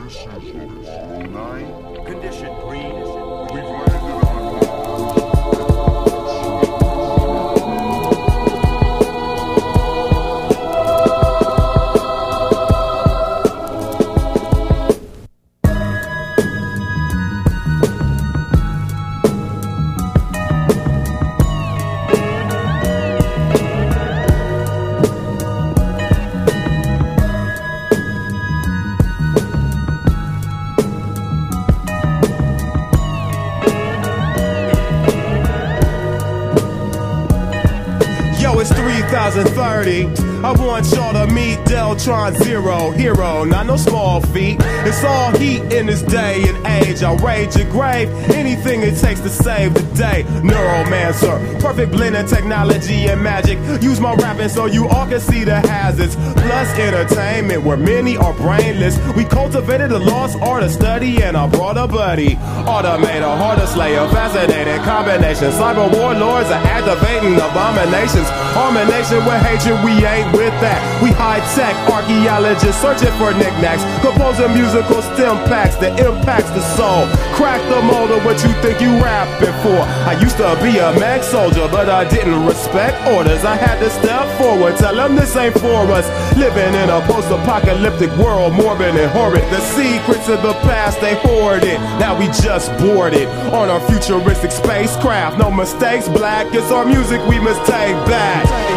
Condition green. We've landed It's 3030. I want y'all to meet Deltron Zero, hero, not no small feat. It's all heat in this day and age. I'll rage your grave, anything it takes to save the day. Neuromancer, perfect blend of technology and magic. Use my rapping so you all can see the hazards. Plus entertainment where many are brainless. We cultivated the lost art of study and I brought a buddy. Automator, harder slayer, fascinating combination. Cyber warlords are activating abominations. Harmonation with hatred, we ain't with that. We high-tech archaeologists searching for knickknacks, composing musical stem packs that impacts the soul. Crack the mold of what you think you rapping for. I used to be a mag soldier, but I didn't respect orders. I had to step forward, tell them this ain't for us. Living in a post-apocalyptic world, morbid and horrid. The secrets of the past, they hoarded. Now we just boarded on our futuristic spacecraft. No mistakes, black, it's our music we must take back.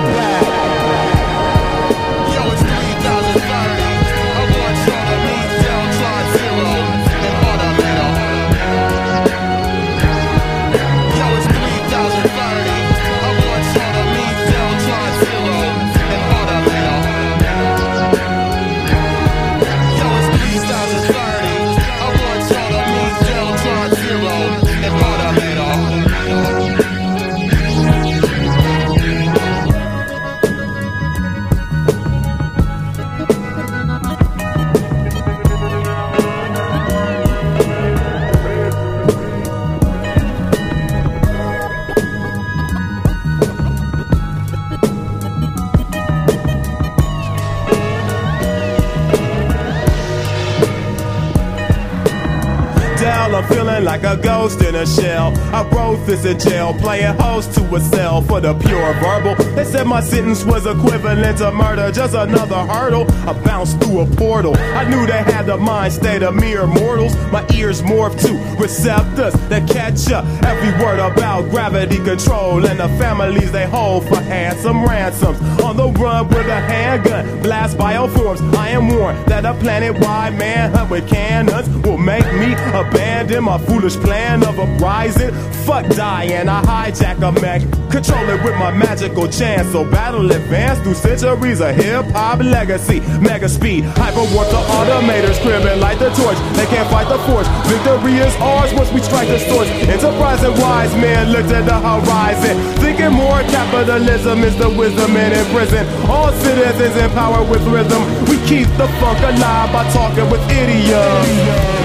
I'm feeling like a ghost in a shell. I wrote this in jail, playing host to a cell for the pure verbal. They said my sentence was equivalent to murder, just another hurdle. I bounced through a portal. I knew they had the mind state of mere mortals. My ears morphed to receptors that catch up every word about gravity control and the families they hold for handsome ransoms. On the run with a handgun, blast bioforms. I am warned that a planet-wide manhunt with cannons will make me abandon my foolish plan of uprising. Fuck dying, I hijack a mech, control it with my magical chance. So battle advance through centuries of hip-hop legacy. Mega speed, hyperwarp the automators, cribbing like the torch. They can't fight the force. Victory is ours once we strike the source. Enterprise and wise men looked at the horizon, thinking more capitalism is the wisdom and in prison. All citizens empowered with rhythm. We keep the funk alive by talking with idioms.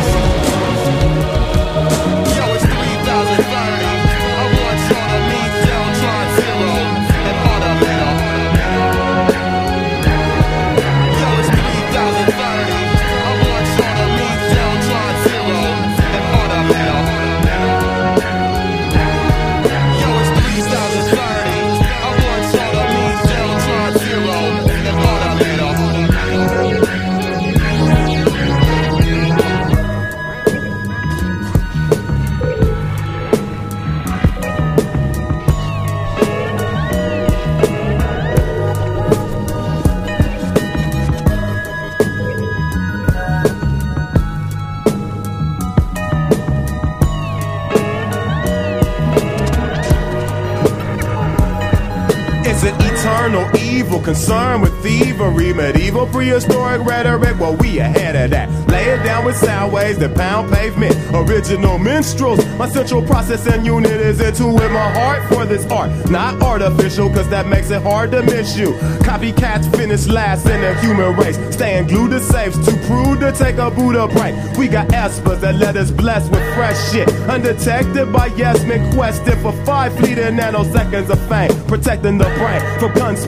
Eternal evil, concerned with thievery, medieval prehistoric rhetoric. Well, we ahead of that. Lay it down with sound waves that pound pavement. Original minstrels. My central processing unit is into with my heart for this art. Not artificial, cause that makes it hard to miss you. Copycats finish last in the human race. Staying glued to safes, too crude to take a Buddha break. We got espers that let us bless with fresh shit. Undetected by yes men quested for 5 fleeting nanoseconds of fame. Protecting the brain from conspiracy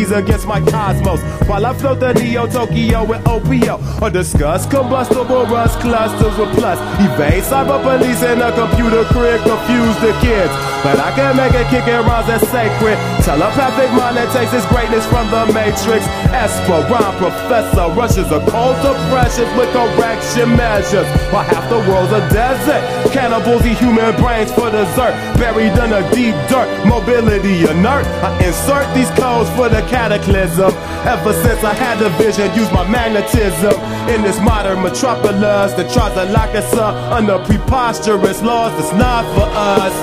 galaxies against my cosmos. While I float the Neo-Tokyo with OPO, or discuss combustible rust clusters with plus. Evade cyber police in a computer crib, confuse the kids. But I can make it kick and rhymes that's sacred. Telepathic mind that takes its greatness from the Matrix. Esperon professor rushes a cold depression with correction measures. While half the world's a desert, cannibals eat human brains for dessert. Buried in a deep dirt, mobility inert. I insert these codes for the cataclysm. Ever since I had the vision, use my magnetism in this modern metropolis that tries to lock us up under preposterous laws that's not for us.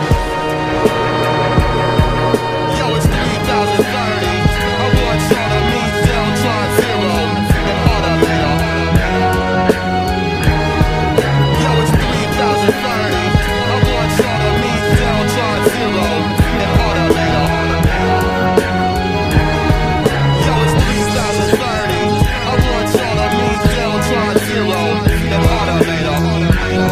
Yo, it's 3030. I want y'all to meet Deltron Zero and Automator. Yo, it's 3030. I want y'all to meet Deltron Zero and Automator. Yo, it's 3030. I want y'all to meet Deltron Zero and Automator.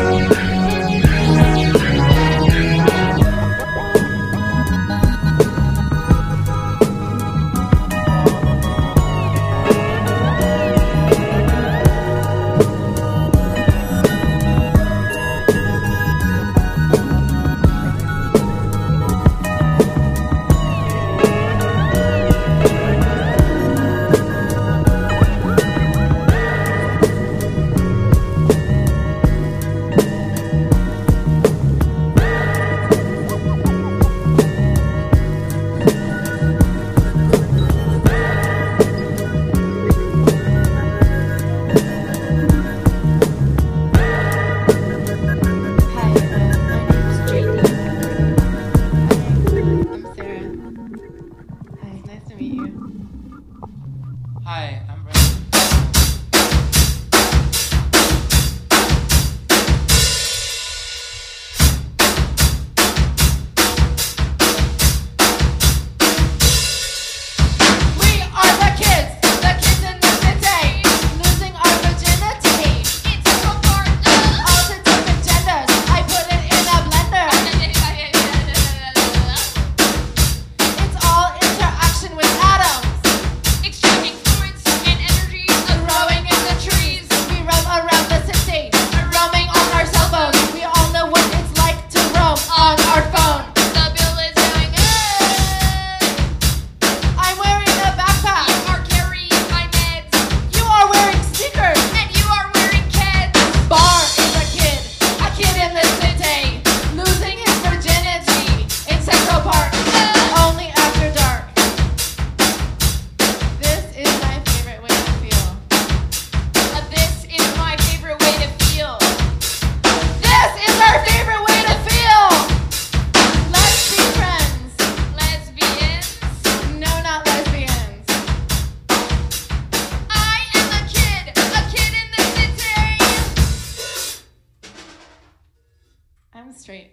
Straight.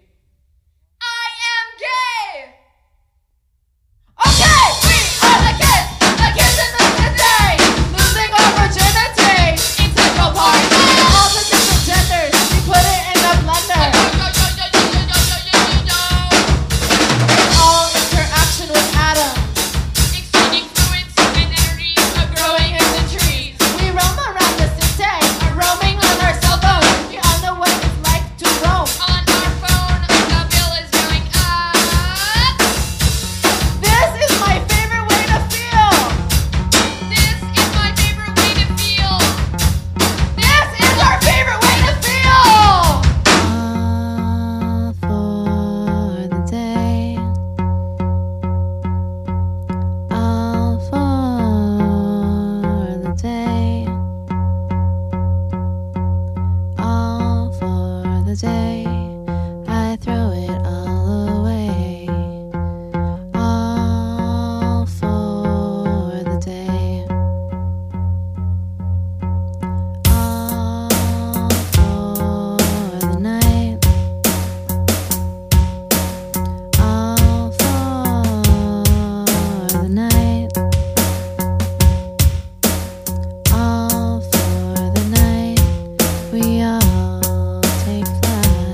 I am gay! Okay! We are the kids in the city, losing our virginity in Central Park. All the different genders, we put it in a blender. It's all interaction with atoms, exchanging fluids and energy, growing in the trees. We roam around the city, roaming on our cell phones. We all know what it's like to roam on our phone. The bill is going up. This is my favorite way to feel. This is my favorite way to feel. This is our favorite way to feel. All for the day. All for the day. All for the day. I throw it all away. All for the day. All for the night. All for the night. All for the night. We all take flight.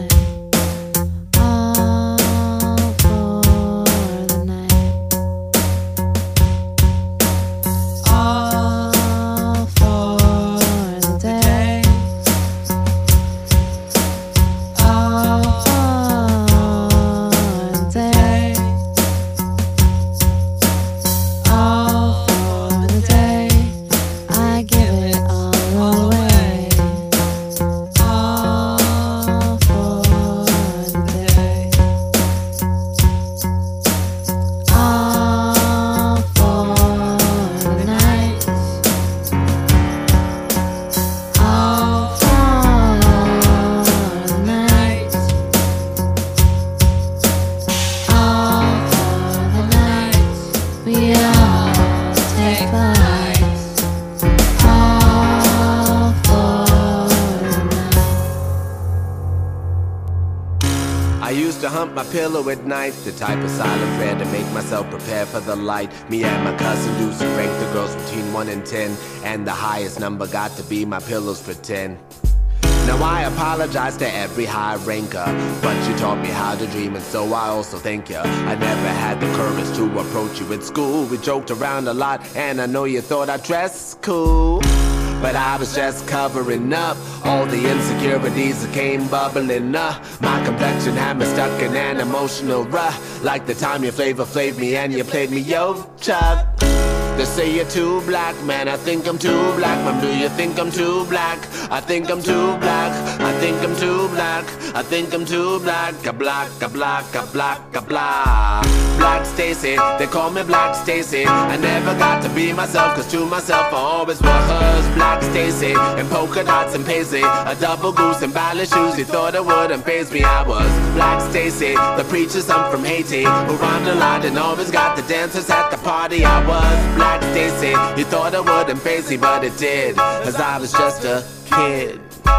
used to hump my pillow at night, the type of silent prayer to make myself prepare for the light. Me and my cousin Lucy ranked the girls between 1 and 10, and the highest number got to be my pillows for 10. Now I apologize to every high ranker, but you taught me how to dream, and so I also thank you. I never had the courage to approach you at school. We joked around a lot, and I know you thought I dressed cool, but I was just covering up all the insecurities that came bubbling up. My complexion had me stuck in an emotional rut, like the time you Flavor Flav me and you played me Yo Chuck. They say you're too black, man, I think I'm too black. Mom, do you think I'm too black? I think I'm too black. I think I'm too black. I think I'm too black. A black, a black, a black, a black. Black Stacy, they call me Black Stacy. I never got to be myself, cause to myself I always was Black Stacy. And polka dots and paisley, a double goose and ballet shoes. You thought it wouldn't faze me, I was Black Stacy, the preacher's son from Haiti, who rhymed a lot and always got the dancers at the party. I was Black Stacy, you thought it wouldn't faze me, but it did, cause I was just a kid.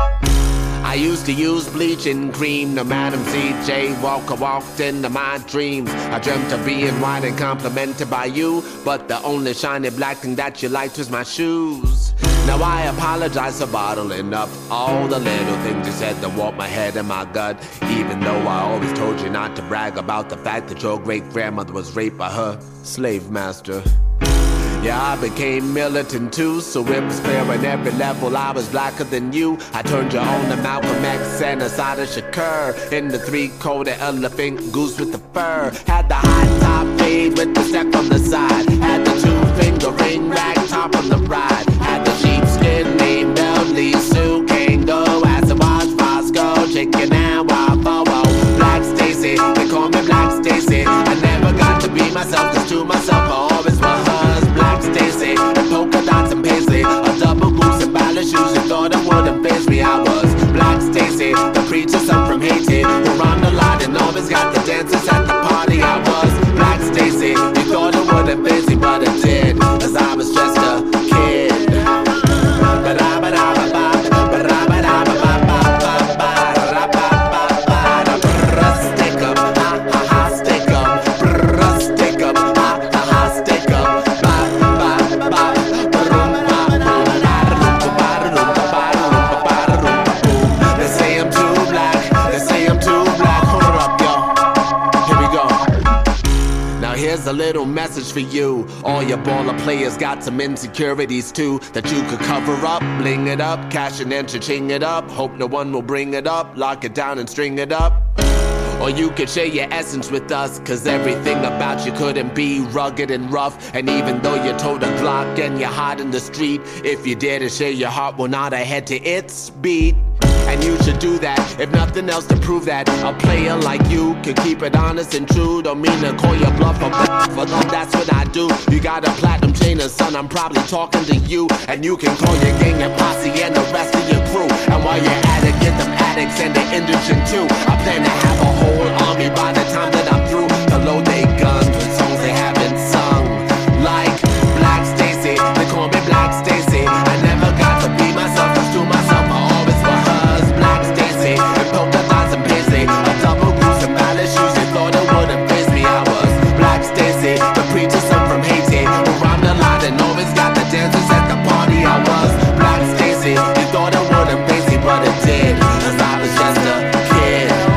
I used to use bleaching cream. No Madam CJ Walker walked into my dreams. I dreamt of being white and complimented by you, but the only shiny black thing that you liked was my shoes. Now I apologize for bottling up all the little things you said that warped my head and my gut, even though I always told you not to brag about the fact that your great-grandmother was raped by her slave master. Yeah, I became militant too, so it was clear on every level I was blacker than you. I turned you on to Malcolm X and Assata Shakur in the three-quarter elephant goose with the fur. Had the high top fade with the step on the side. Had the two-finger ring rag top on the ride. Had the sheepskin named Dudley Sue Kango. As I watched Fosco, chicken and waffle. Black Stacy, they call me Black Stacy. I never got to be myself, cause to myself I always was. Stacy, and polka dots and paisley, a double goose and ballet shoes. You thought it wouldn't faze me, I was Black Stacy, the preacher's son from Haiti, who rhymed a lot and always got the dancers at the party. I was Black Stacy, you thought it wouldn't faze me, but it did, cause I was just a kid. Here's a little message for you. All your baller players got some insecurities too that you could cover up, bling it up, cash and then ching it up. Hope no one will bring it up, lock it down and string it up. Or you could share your essence with us, cause everything about you couldn't be rugged and rough. And even though you told a Glock and you're hot in the street, if you dare to share your heart, will nod ahead to its beat. And you should do that, if nothing else, to prove that a player like you can keep it honest and true. Don't mean to call your bluff, but that's what I do. You got a platinum chain and son, I'm probably talking to you. And you can call your gang and posse and the rest of your crew. And while you're at it, get them addicts and the indigent too. I plan to have a whole army by the time that I'm through to load their guns with songs they haven't sung. Like Black Stacy, they call me Black Stacy. I never got to be myself, cause to myself I always was Black Stacy, and polka dots and paisley, a double goose and ballet shoes. You thought it wouldn't faze me, I was Black Stacy, the preacher's son from Haiti, who rhymed a lot and always got the dancers at the party. I was Black Stacy, you thought it wouldn't faze me, but it did, cause I was just a kid.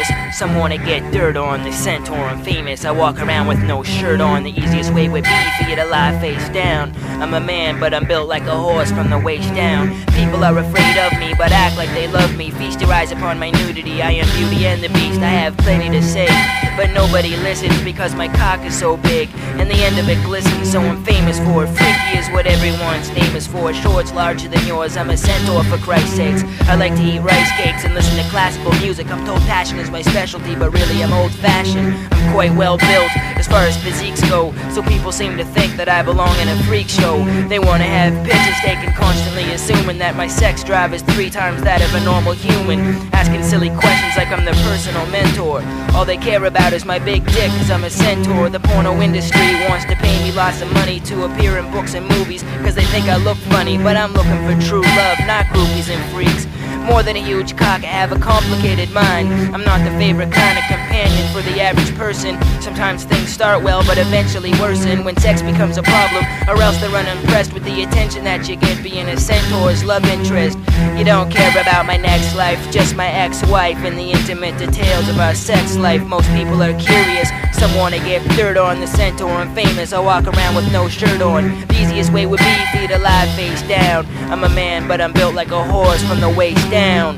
genius. Some wanna get dirt on, the centaur, I'm famous. I walk around with no shirt on. The easiest way would be for you to lie face down. I'm a man, but I'm built like a horse from the waist down. People are afraid of me, but act like they love me. Feast your eyes upon my nudity. I am Beauty and the Beast. I have plenty to say, but nobody listens because my cock is so big and the end of it glistens. So I'm famous for it. Freaky is what everyone's name is for. Shorts larger than yours. I'm a centaur for Christ's sakes. I like to eat rice cakes and listen to classical music. I'm told passion is my specialty, but really I'm old-fashioned. I'm quite well built as far as physiques go, so people seem to think that I belong in a freak show. They wanna have pictures taken, constantly assuming that my sex drive is 3 times that of a normal human, asking silly questions like I'm their personal mentor. All they care about is my big dick, cause I'm a centaur. The porno industry wants to pay me lots of money to appear in books and movies, cause they think I look funny, but I'm looking for true love, not groupies and freaks. More than a huge cock, I have a complicated mind. I'm not the favorite kind of companion for the average person. Sometimes things start well, but eventually worsen when sex becomes a problem, or else they're unimpressed with the attention that you get being a centaur's love interest. You don't care about my next life, just my ex-wife and the intimate details of our sex life. Most people are curious, some wanna get dirt on. The centaur, I'm famous, I walk around with no shirt on. The easiest way would be for you to lie face down. I'm a man, but I'm built like a horse from the waist down.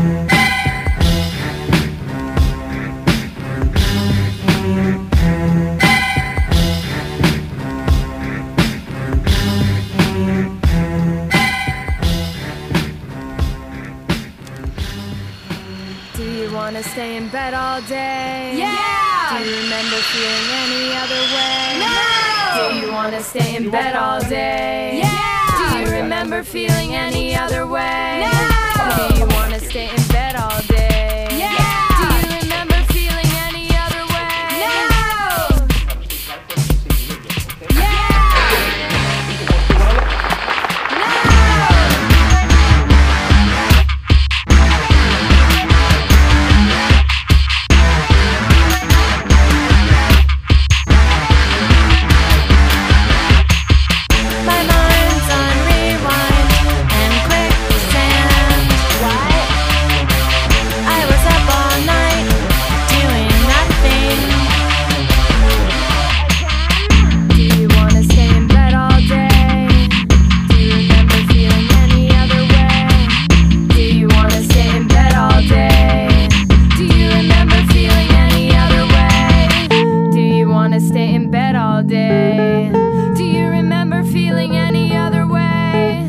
Do you wanna stay in bed all day? Yeah! Do you remember feeling any other way? No! Do you wanna stay in bed all day? Yeah! Do you remember feeling any other way? No! Do you wanna stay in bed all day? Yeah! Do you remember feeling any other way? No! Yeah! My mind's on rewind and quicksand. What? I was up all night doing nothing. Do you wanna stay in bed all day? Do you remember feeling any other way? Do you wanna stay in bed all day? Do you remember feeling any other way? Do you wanna stay in bed all day? Do you remember feeling any other way?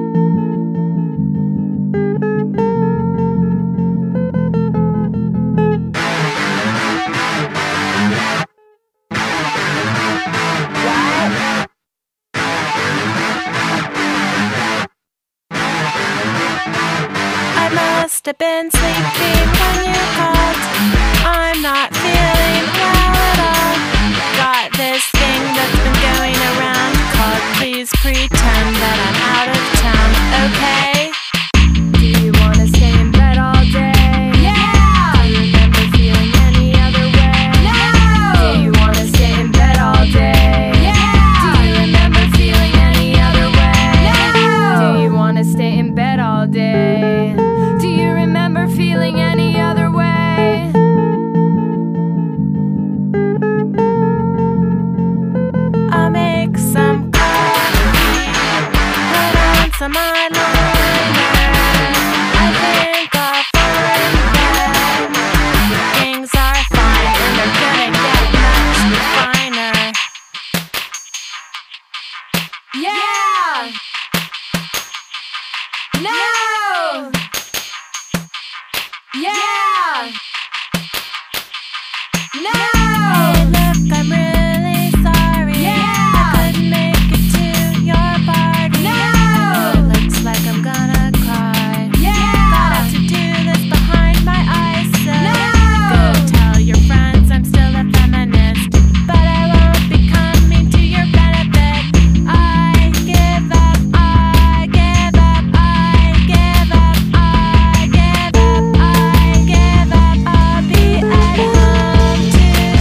I must have been sleeping when you called. I'm not feeling well at all. Got this thing that's been going around called please pretend that I'm out of town, okay? Do you wanna stay in bed all day? Yeah! Do you remember feeling any other way? No! Do you wanna stay in bed all day? Yeah! Do you remember feeling any other way? No! Do you wanna stay in bed all day? Do you remember feeling any other way? I'll make some coffee, put on some eyeliner. I think I'll fall in bed. Things are fine and they're gonna get much finer. Yeah! No! Yeah! No! Hey, look, I'm really sorry. Yeah! I couldn't make it to your party. No! It looks like I'm gonna cry. Yeah! Gotta to do this behind my eyes. So No! go tell your friends I'm still a feminist, but I won't be coming to your benefit. I give up. I give up. I give up. I give up. I give up. I'll be at home too.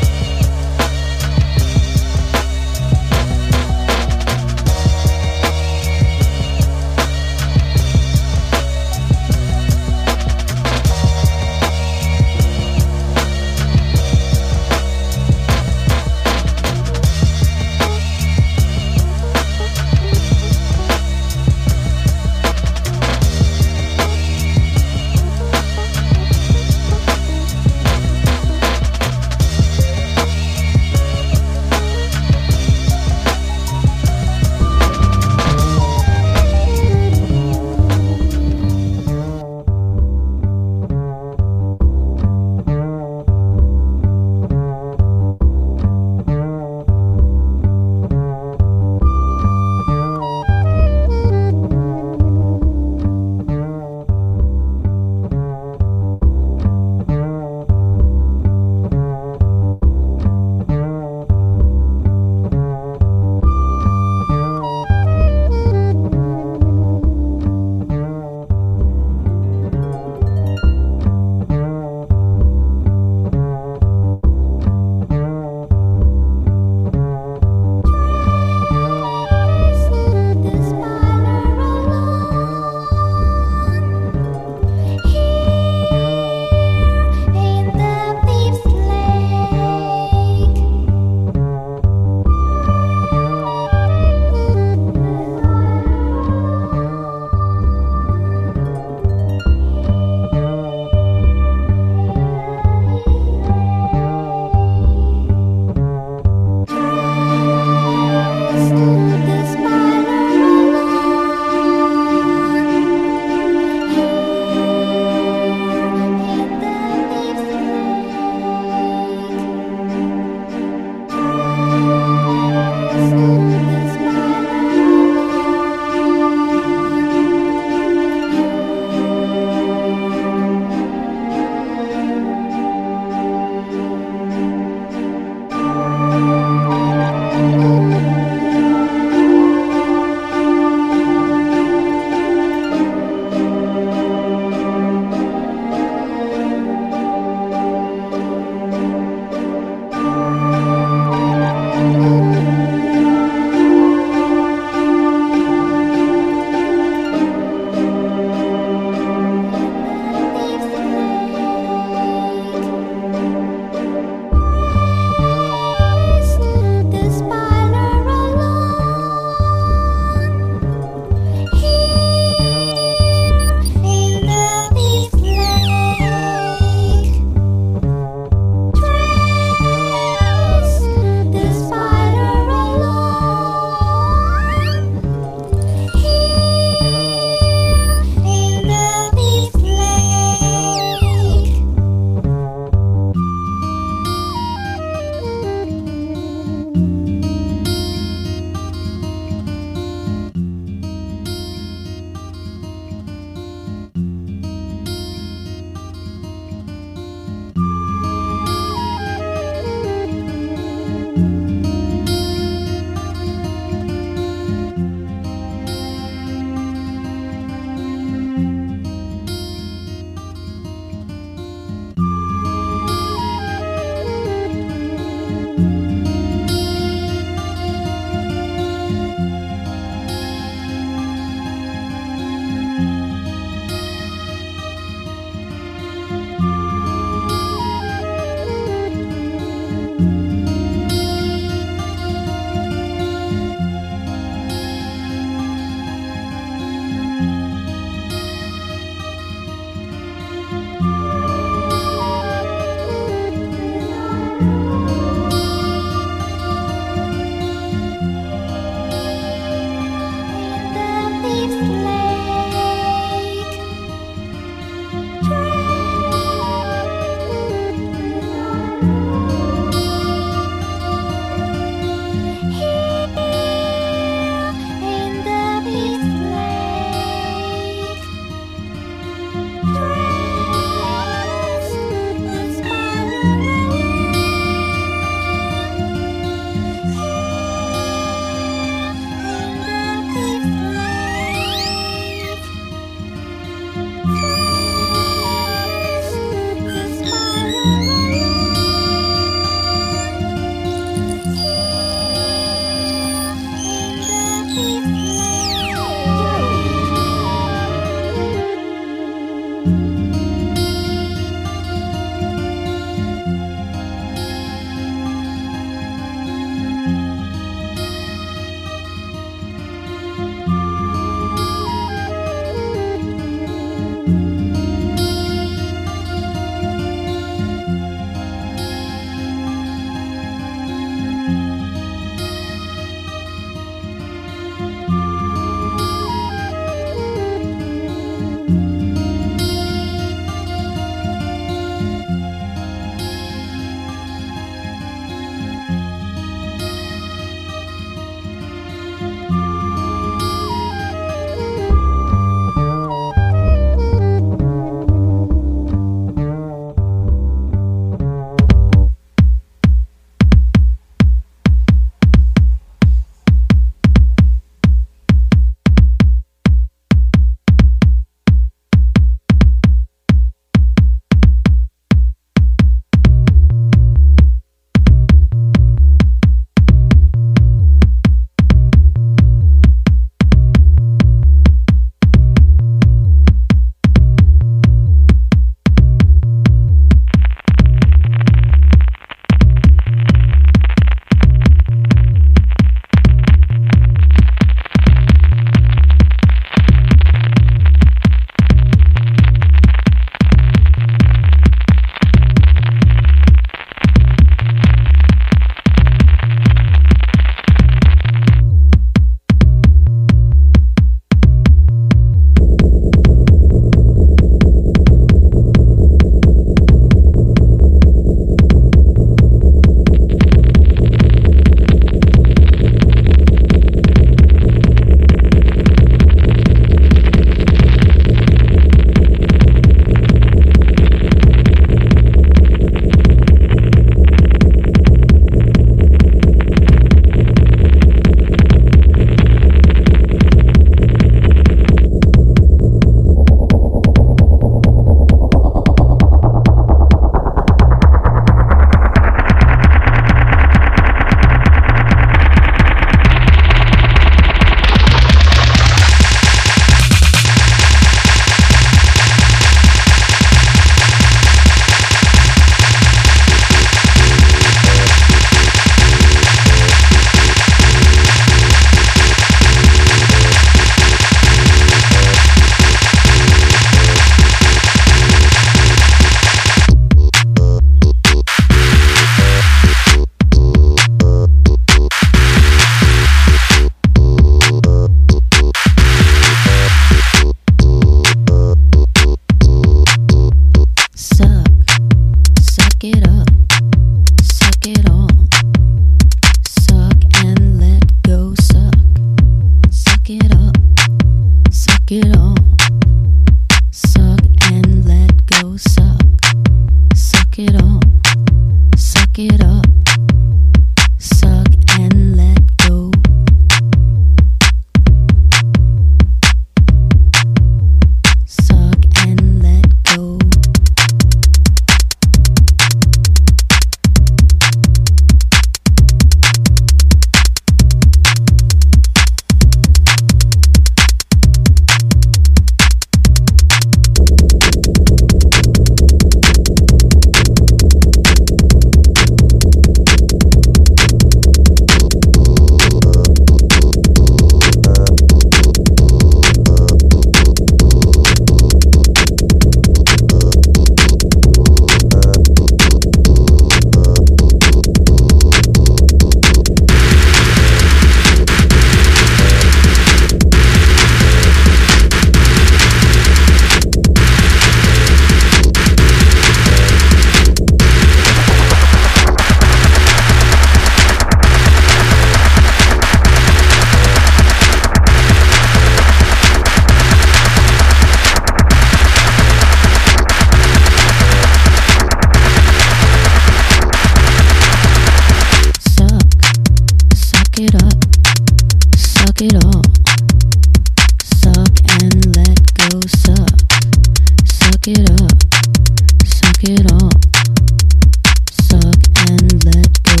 Suck it all. Suck and let go. Suck. Suck it up. Suck it all. Suck and let go.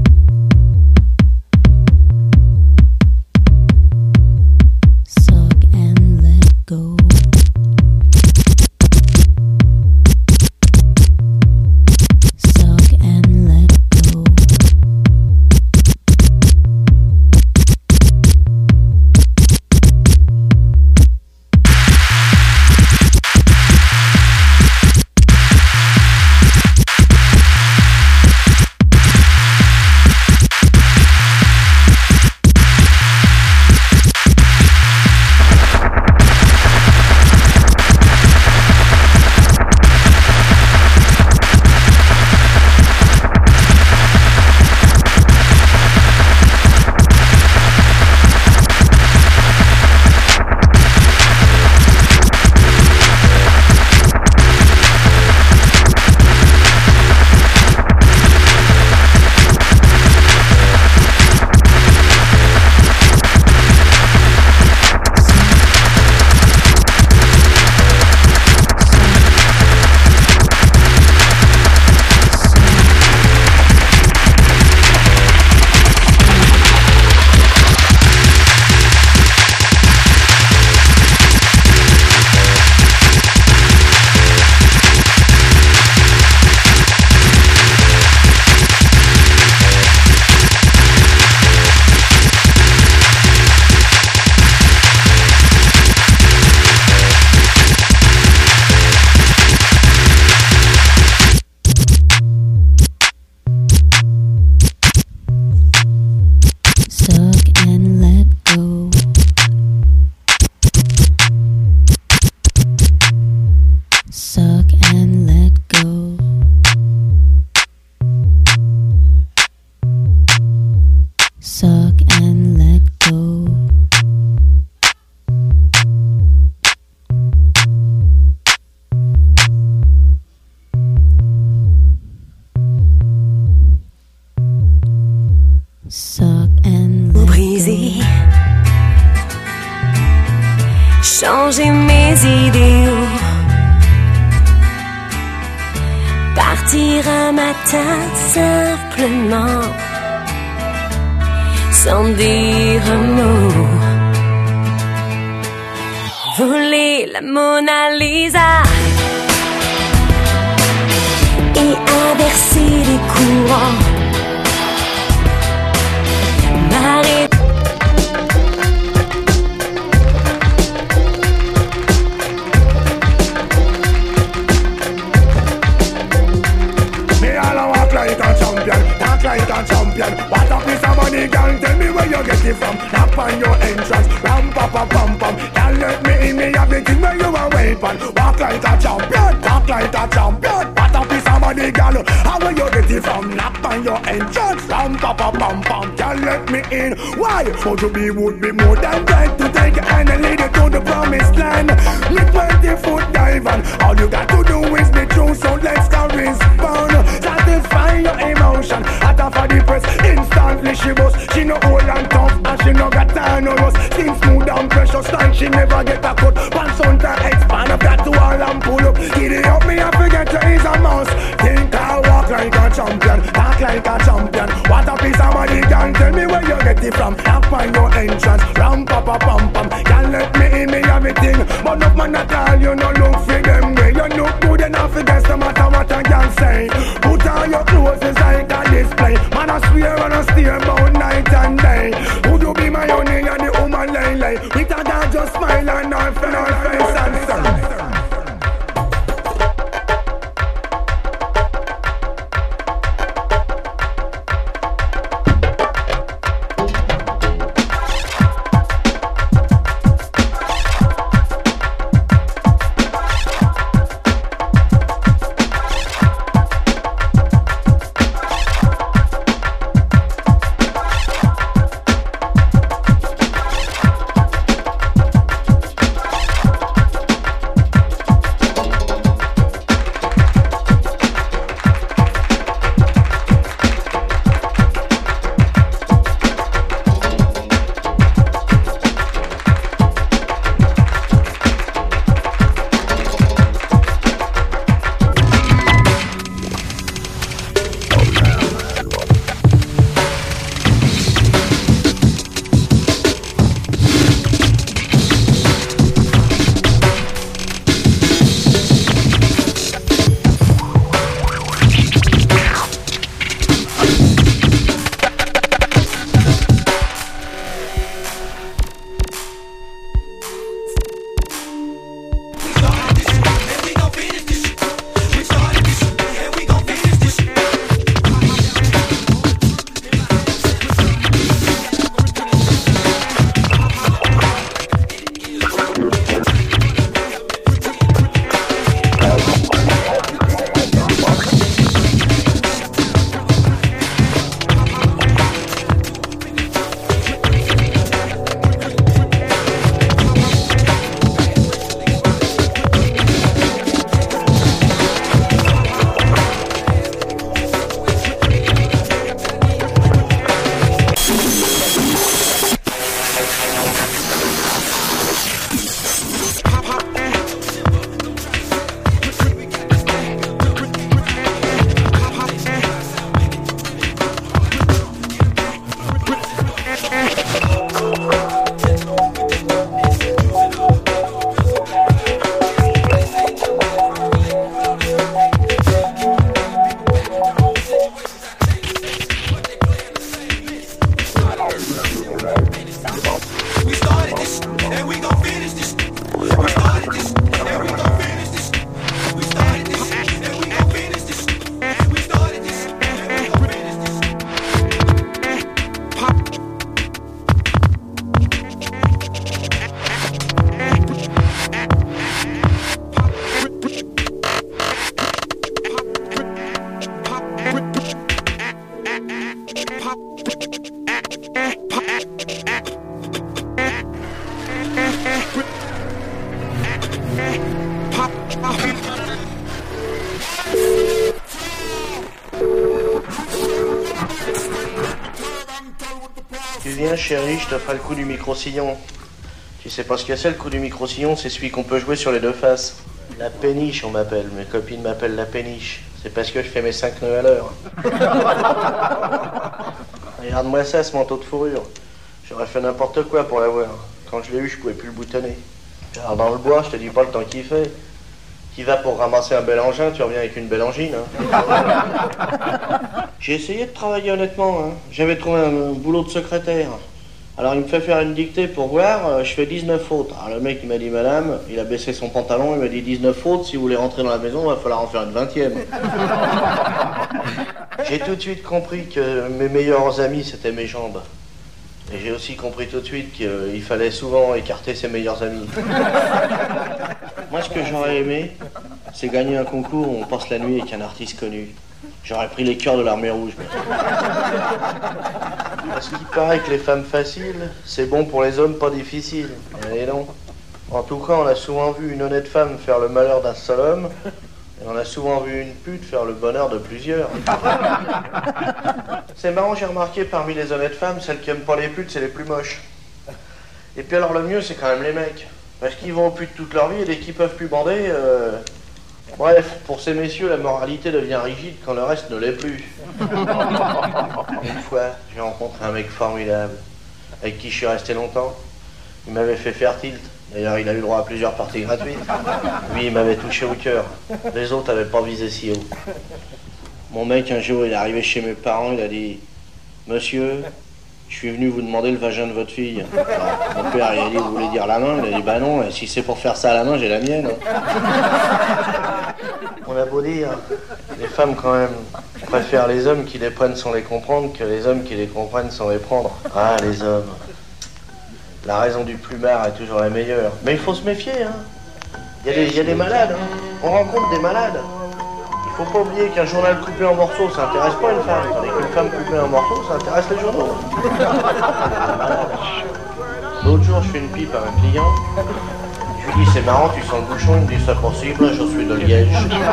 Suck and let go. Suck and let go. Suck and let go. Suck and let go. Suck and let briser, changer mes idéaux, partir un matin simplement, sans dire un mot, voler la Mona Lisa et inverser les courants. Like a champion. What a piece of money, girl. Tell me where you get it from. Knock on your entrance. Ram pa pa pam pam. Can't let me in. Me have the thing where you are waiting. Walk like a champion. Talk like a champion. What a piece of money, girl. How will you get it from? Knock on your entrance. Ram pa pa pam pam. Can't let me in. Why? Would you be would be more than glad to take your hand and lead you to the promised land. Me 20-foot dive and all you got to do is be true. So let's correspond. Satisfy your emotion. For the press, instantly she bust. She no old and tough, and she no got time no rust. Things smooth and precious, like she never get a cut. Pants on to expand, I've got to all and pull up. Get it up, me I forget you is a mouse. Think I walk like a champion, talk like a champion. What a piece of money, can tell me where you get it from. Knock on your entrance, ram pa pa pam pam. Can't let me in, me everything. But no man at all, you no look for them way. You look good enough, I guess no matter what I can say. Put on your clothes, it's like a display. Man, I swear and I steer about night and day. Would you be my honey and the woman lay? With a dad just smile and our face and sun. Tu viens, chérie, je te ferai le coup du micro-sillon. Tu sais pas ce que c'est, le coup du micro-sillon? C'est celui qu'on peut jouer sur les deux faces. La péniche, on m'appelle. Mes copines m'appellent la péniche. C'est parce que je fais mes 5 nœuds à l'heure. Regarde-moi ça, ce manteau de fourrure. J'aurais fait n'importe quoi pour l'avoir. Quand je l'ai eu, je pouvais plus le boutonner. Alors dans le bois, je te dis pas le temps qu'il fait. Tu vas pour ramasser un bel engin, tu reviens avec une belle angine. Hein. J'ai essayé de travailler honnêtement. Hein. J'avais trouvé un boulot de secrétaire. Alors il me fait faire une dictée pour voir, je fais 19 fautes. Alors le mec il m'a dit madame, il a baissé son pantalon, il m'a dit 19 fautes, si vous voulez rentrer dans la maison, il va falloir en faire une 20e. J'ai tout de suite compris que mes meilleurs amis c'était mes jambes. Et j'ai aussi compris tout de suite qu'il fallait souvent écarter ses meilleurs amis. Moi ce que j'aurais aimé, c'est gagner un concours où on passe la nuit avec un artiste connu. J'aurais pris les cœurs de l'armée rouge. Parce qu'il paraît que les femmes faciles, c'est bon pour les hommes pas difficiles. Et non. En tout cas, on a souvent vu une honnête femme faire le malheur d'un seul homme, et on a souvent vu une pute faire le bonheur de plusieurs. C'est marrant, j'ai remarqué parmi les honnêtes femmes, celles qui aiment pas les putes, c'est les plus moches. Et puis alors le mieux, c'est quand même les mecs. Parce qu'ils vont aux putes toute leur vie, et dès qu'ils peuvent plus bander... Bref, pour ces messieurs, la moralité devient rigide quand le reste ne l'est plus. Une fois, j'ai rencontré un mec formidable, avec qui je suis resté longtemps. Il m'avait fait faire tilt. D'ailleurs, il a eu droit à plusieurs parties gratuites. Lui, il m'avait touché au cœur. Les autres n'avaient pas visé si haut. Mon mec, un jour, il est arrivé chez mes parents, il a dit « Monsieur, je suis venu vous demander le vagin de votre fille. » Alors, mon père, il a dit « Vous voulez dire la main ?» Il a dit « Bah non, si c'est pour faire ça à la main, j'ai la mienne. » On a beau dire, les femmes quand même préfèrent les hommes qui les prennent sans les comprendre que les hommes qui les comprennent sans les prendre. Ah, les hommes. La raison du plumard est toujours la meilleure. Mais il faut se méfier, hein. Il y a des malades, hein. On rencontre des malades. Il faut pas oublier qu'un journal coupé en morceaux, ça intéresse pas une femme. Tandis qu'une femme coupée en morceaux, ça intéresse les journaux. L'autre jour, je fais une pipe à un client. Je lui dis, c'est marrant, tu sens le bouchon. Il me dit, c'est possible, je suis de Liège.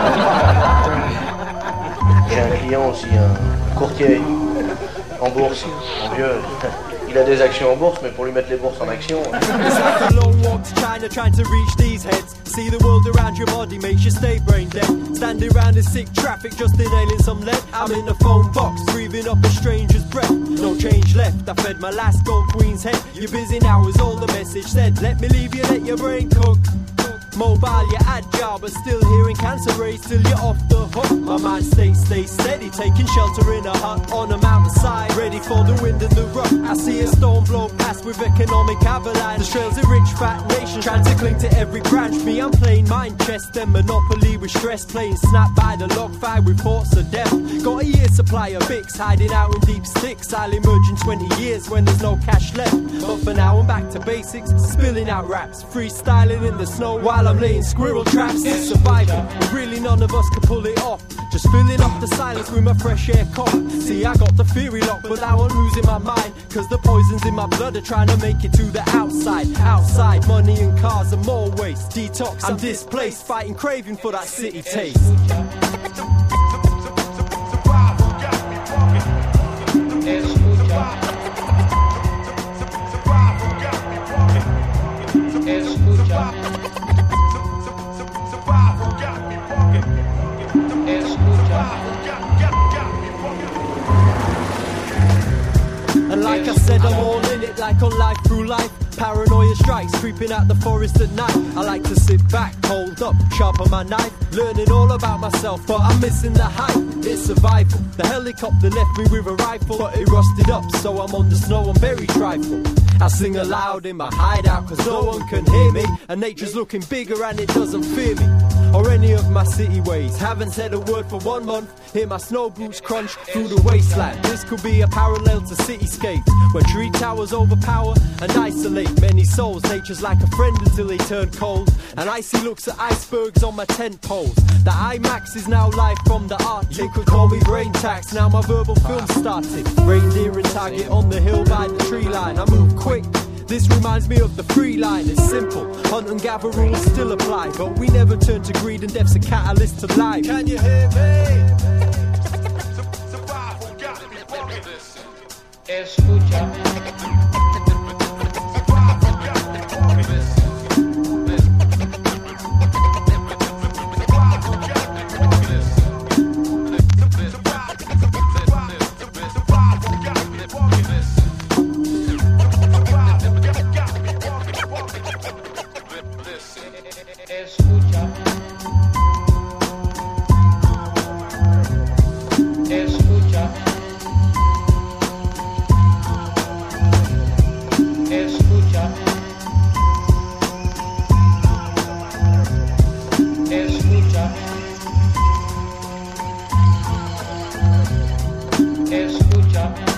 J'ai un client aussi, un courtier en bourse, mon vieux. Il a des actions en bourse, mais pour lui mettre les bourses en action. It's like a long walk to China trying to reach these heads. See the world around your body makes you stay brain dead. Standing around in sick traffic, just inhaling some lead. I'm in a phone box, breathing up a stranger's breath. No change left, I fed my last gold queen's head. You're busy now is all the message said. Let me leave you, let your brain cook. Mobile, you're agile, but still hearing cancer rates till you're off the hook. My mind stays steady, taking shelter in a hut on a mountainside, ready for the wind and the rough. I see a storm blow past with economic avalanche. The trails of rich fat nations trying to cling to every branch. Me, I'm playing mind chess, then monopoly with stress, playing snap by the log fire with thoughts of death. Got a year's supply of Bix, hiding out in deep sticks. I'll emerge in 20 years when there's no cash left. But for now I'm back to basics, spilling out raps, freestyling in the snow while I'm laying squirrel traps. It's survival, but really none of us can pull it off. Just filling up the silence with my fresh air cough. See, I got the theory locked, but now I'm losing my mind. Cause the poisons in my blood are trying to make it to the outside. Outside, money and cars and more waste. Detox, I'm displaced, fighting craving for that city taste. And like I said, I'm all in it, like on life through life. Paranoia strikes, creeping out the forest at night. I like to sit back, hold up, sharpen my knife, learning all about myself, but I'm missing the hype. It's survival. The helicopter left me with a rifle, but it rusted up, so I'm on the snow, I'm very trifle. I sing aloud in my hideout, cause no one can hear me, and nature's looking bigger and it doesn't fear me, or any of my city ways. Haven't said a word for 1 month, hear my snow boots crunch through the wasteland. This could be a parallel to cityscapes, where tree towers overpower and isolate many souls. Nature's like a friend until they turn cold, and icy looks at icebergs on my tent poles. The IMAX is now live from the Arctic. You could call me brain tax, now my verbal film started. Reindeer and target on the hill by the tree line. I move quick, this reminds me of the free line. It's simple, hunt and gather rules still apply, but we never turn to greed and death's a catalyst to life. Can you hear me? Escucha. Escucha.